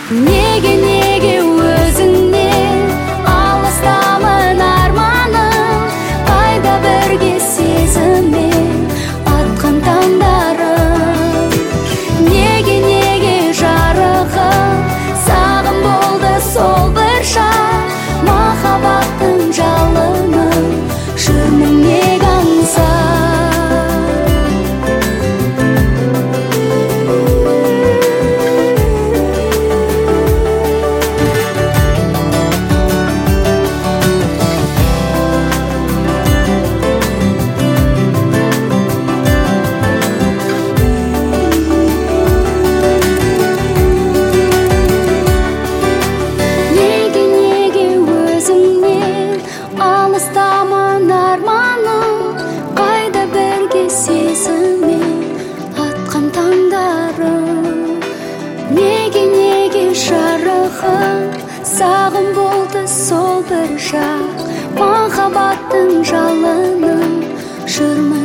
Неге өзіңнен алыстамын арманым, қайда бірге сезіммен атқан таңдарым. Неге жарығым сағым болды сол бір шақ, махаббаттың жалыным жүрмін неге аңсап. Алыстамын арманым, қайда бірге сезіммен атқан таңдарым. Неге жарығым сағым болды сол бір шақ, махаббаттың жалыным жүрмін